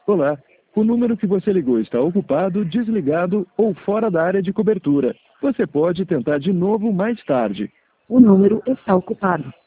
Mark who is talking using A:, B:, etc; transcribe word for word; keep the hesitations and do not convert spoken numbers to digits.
A: Olá, o número que você ligou está ocupado, desligado ou fora da área de cobertura. Você pode tentar de novo mais tarde.
B: O número está ocupado.